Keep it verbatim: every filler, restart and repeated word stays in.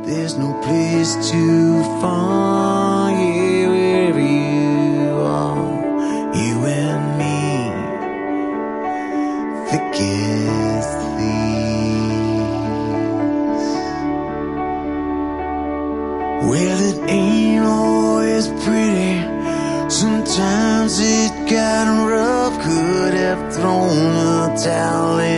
There's no place too far, yeah, wherever you are, you and me, thick as thieves. Well, it ain't always pretty. Sometimes it got rough, could have thrown a towel in.